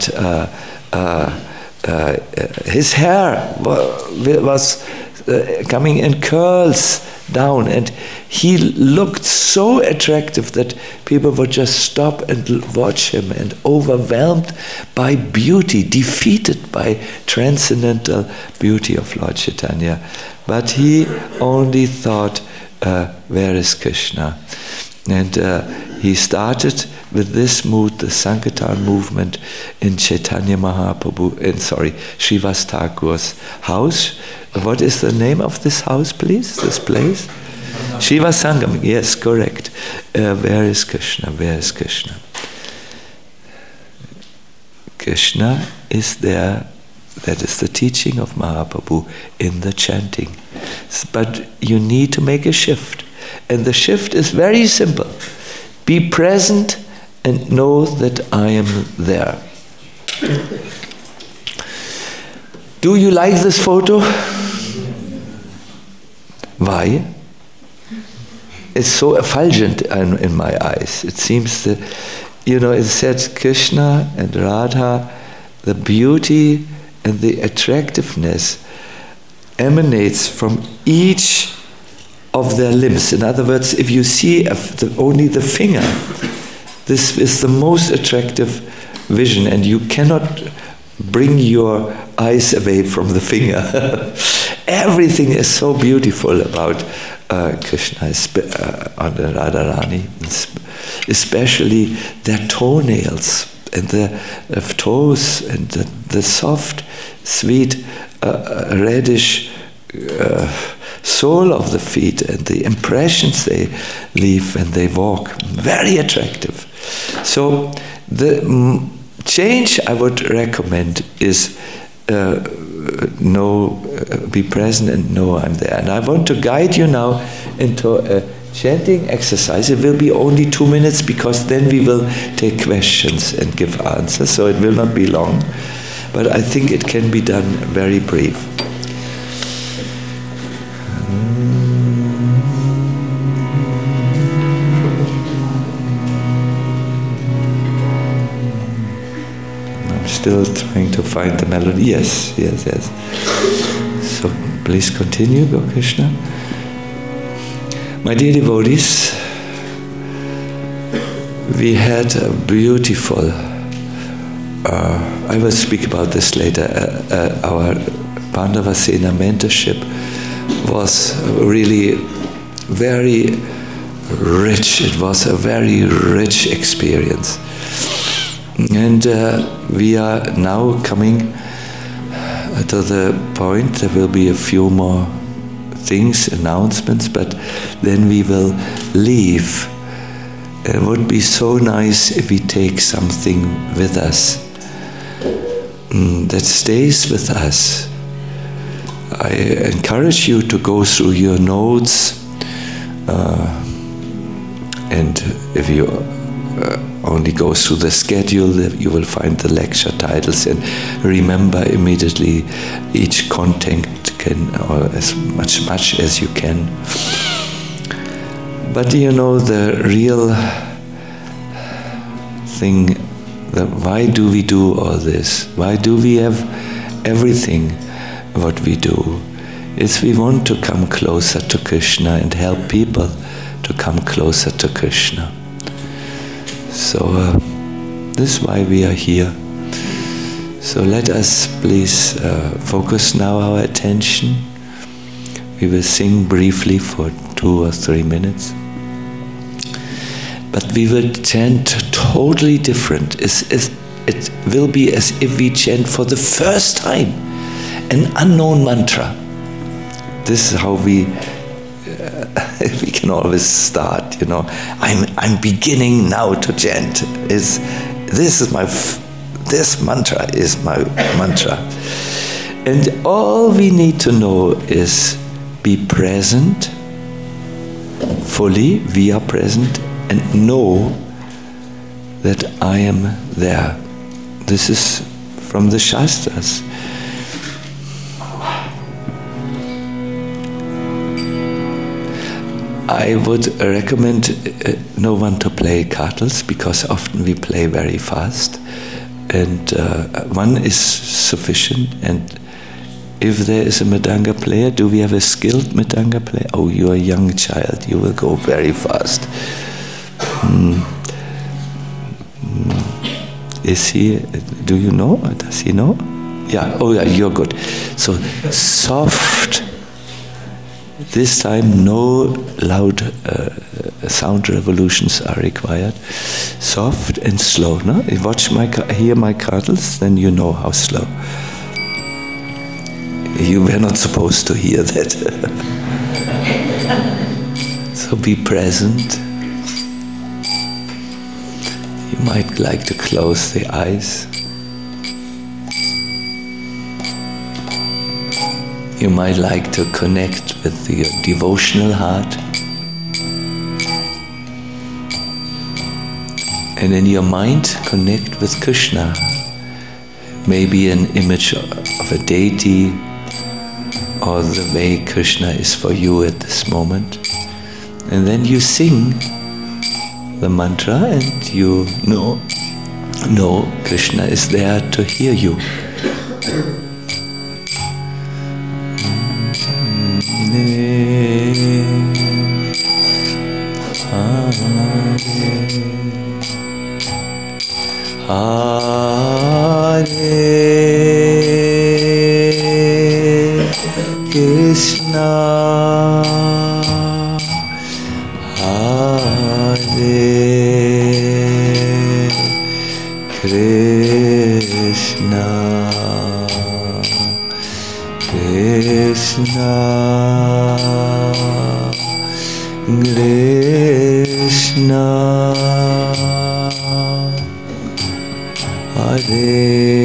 his hair was coming in curls down, and he looked so attractive that people would just stop and watch him, and overwhelmed by beauty, defeated by transcendental beauty of Lord Chaitanya. But he only thought, where is Krishna? And he started with this mood, the Sankirtan movement, in Chaitanya Mahaprabhu, Srivas Thakur's house. What is the name of this house, please? This place? Srivas Sangam. Yes, correct. Where is Krishna? Where is Krishna? Krishna is there. That is the teaching of Mahaprabhu in the chanting. But you need to make a shift. And the shift is very simple. Be present and know that I am there. Do you like this photo? Why? It's so effulgent in my eyes. It seems that, it said Krishna and Radha, the beauty and the attractiveness emanates from each of their limbs. In other words, if you see only the finger, this is the most attractive vision, and you cannot bring your eyes away from the finger. Everything is so beautiful about Krishna on the Radharani, especially their toenails and the toes and the soft, sweet, reddish sole of the feet and the impressions they leave when they walk. Very attractive. So the change I would recommend is be present and know I'm there. And I want to guide you now into a chanting exercise. It will be only 2 minutes because then we will take questions and give answers. So it will not be long. But I think it can be done very brief. Still trying to find the melody. Yes. So please continue, Go Krishna. My dear devotees, we had a beautiful, I will speak about this later, our Pandava Sena mentorship was really very rich. It was a very rich experience. And we are now coming to the point. There will be a few more things, announcements, but then we will leave. It would be so nice if we take something with us that stays with us. I encourage you to go through your notes, and if you only go through the schedule, you will find the lecture titles and remember immediately each content or as much as you can. But the real thing, why do we do all this? Why do we have everything what we do? Is we want to come closer to Krishna and help people to come closer to Krishna. So this is why we are here. So let us please focus now our attention. We will sing briefly for 2 or 3 minutes. But we will chant totally different. It will be as if we chant for the first time an unknown mantra. This is how we can always start, I'm beginning now to chant. This mantra is my mantra. And all we need to know is be present fully, we are present, and know that I am there. This is from the Shastras. I would recommend no one to play kartals because often we play very fast, and one is sufficient. And if there is a mridanga player, do we have a skilled mridanga player? Oh, you are a young child, you will go very fast. Is he? Do you know? Does he know? Yeah. Oh, yeah. You're good. So soft. This time, no loud sound revolutions are required. Soft and slow. No, you hear my kartals, then you know how slow. You were not supposed to hear that. So be present. You might like to close the eyes. You might like to connect with your devotional heart. And in your mind, connect with Krishna. Maybe an image of a deity or the way Krishna is for you at this moment. And then you sing the mantra and you know Krishna is there to hear you. Hare Krishna, Krishna, Krishna, Krishna, Hare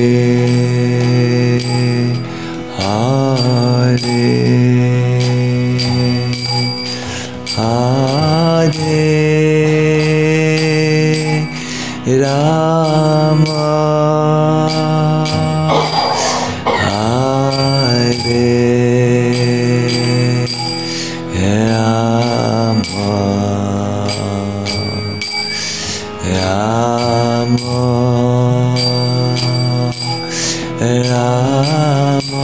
Hare, Hare Rama, Hare Rama, Rama Rama,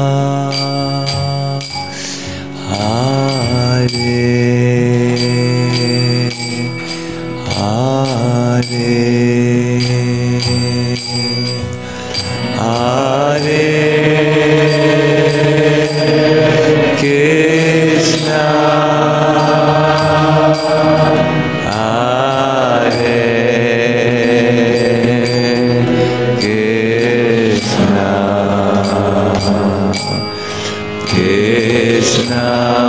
Hare Hare, Hare Krishna, Hare Krishna, Krishna,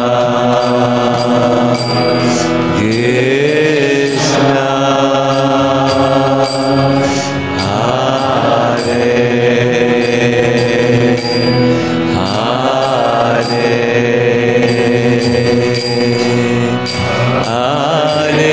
Krishna, Hare Hare, Hare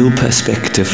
new perspective.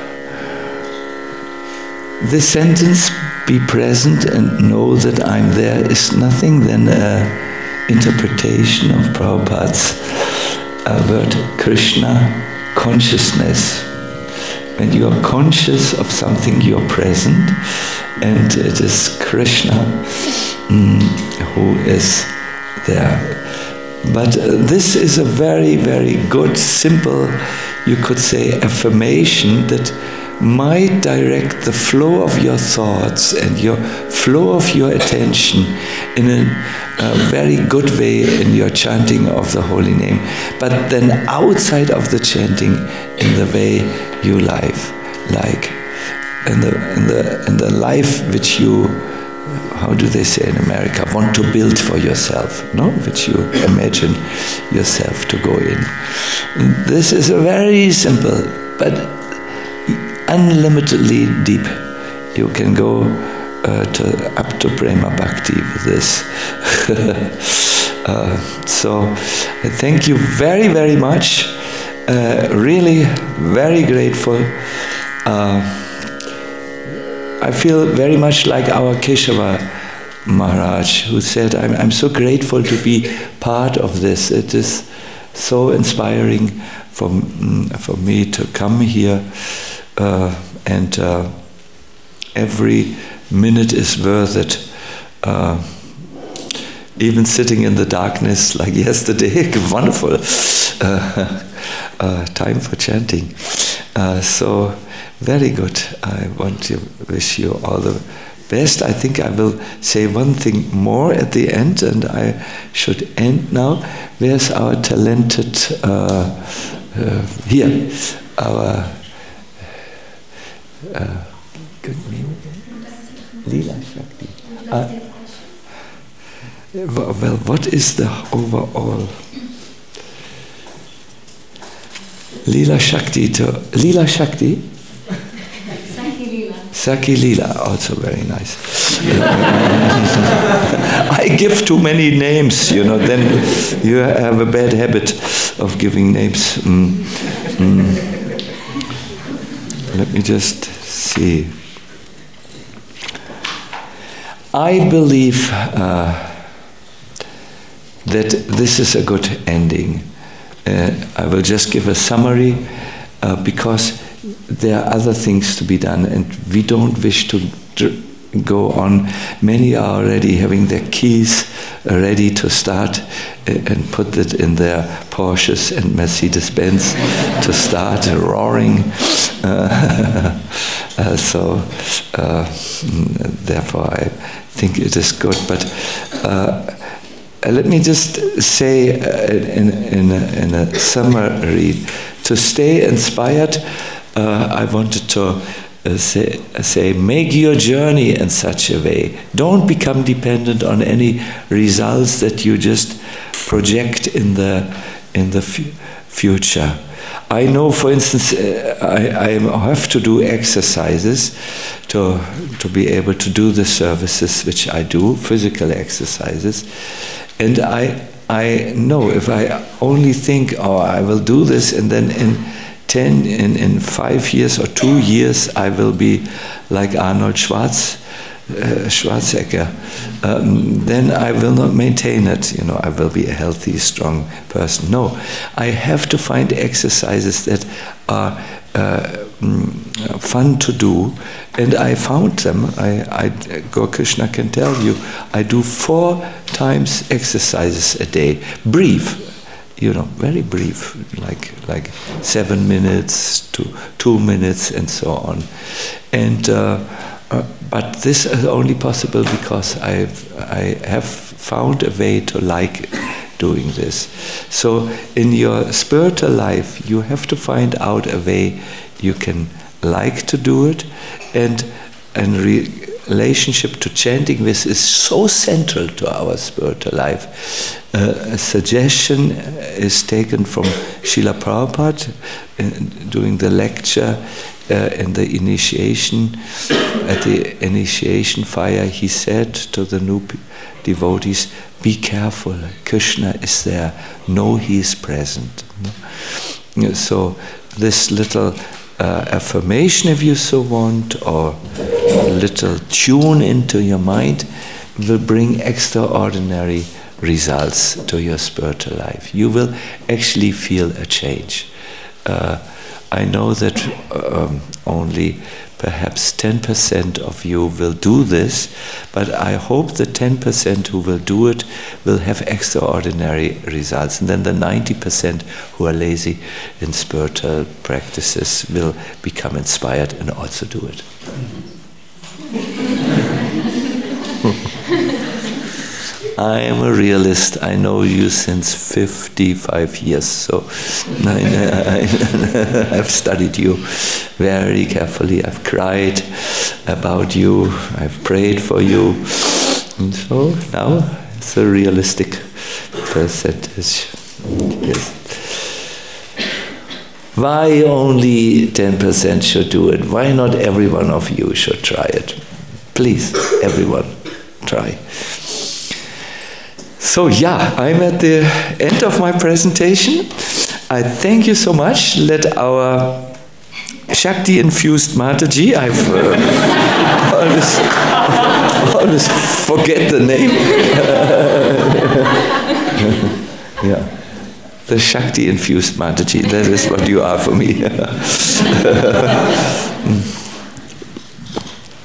The sentence, be present and know that I'm there, is nothing than an interpretation of Prabhupada's word Krishna consciousness. When you are conscious of something, you are present, and it is Krishna who is there. But this is a very, very good, simple, you could say, affirmation that might direct the flow of your thoughts and your flow of your attention in a very good way in your chanting of the holy name, but then outside of the chanting in the way you live, like in the life which you, how do they say in America, want to build for yourself, no? Which you imagine yourself to go in. This is a very simple, but unlimitedly deep. You can go up to Prema Bhakti with this. So I thank you very, very much. Really very grateful. I feel very much like our Keshava Maharaj, who said, I'm so grateful to be part of this. It is so inspiring for me to come here. And every minute is worth it. Even sitting in the darkness like yesterday, wonderful time for chanting. So very good. I want to wish you all the best. I think I will say one thing more at the end, and I should end now. Where's our talented here? Our good name again? Leela Shakti. Well, what is the overall? Leela Shakti to Leela Shakti? Sakhi Leela. Sakhi Leela, also very nice. I give too many names, then you have a bad habit of giving names. Let me just see. I believe that this is a good ending. I will just give a summary because there are other things to be done, and we don't wish to go on. Many are already having their keys ready to start and put it in their Porsches and Mercedes-Benz to start roaring. So therefore I think it is good. But let me just say in a summary, to stay inspired, I wanted to say, make your journey in such a way. Don't become dependent on any results that you just project in the future. I know, for instance, I have to do exercises to be able to do the services which I do, physical exercises, and I know if I only think, oh, I will do this, and then in 5 years or 2 years I will be like Arnold Schwarzenegger, then I will not maintain it. I will be a healthy, strong person. No, I have to find exercises that are fun to do, and I found them. Gaur Krishna can tell you, I do 4 times exercises a day, brief. Very brief, like 7 minutes to 2 minutes and so on. And but this is only possible because I have found a way to like doing this. So in your spiritual life, you have to find out a way you can like to do it, and relationship to chanting this is so central to our spiritual life. A suggestion is taken from Srila Prabhupada during the lecture in the initiation. At the initiation fire, he said to the new devotees, "Be careful, Krishna is there. Know he is present." So this little affirmation, if you so want, or a little tune into your mind will bring extraordinary results to your spiritual life. You will actually feel a change. I know that only perhaps 10% of you will do this, but I hope the 10% who will do it will have extraordinary results. And then the 90% who are lazy in spiritual practices will become inspired and also do it. I am a realist. I know you since 55 years, so I've studied you very carefully. I've cried about you. I've prayed for you. And so now it's a realistic percentage. Yes. Why only 10% should do it? Why not every one of you should try it? Please, everyone, try. So yeah, I'm at the end of my presentation. I thank you so much. Let our Shakti-infused Mataji, I've always forget the name. Yeah, the Shakti-infused Mataji, that is what you are for me.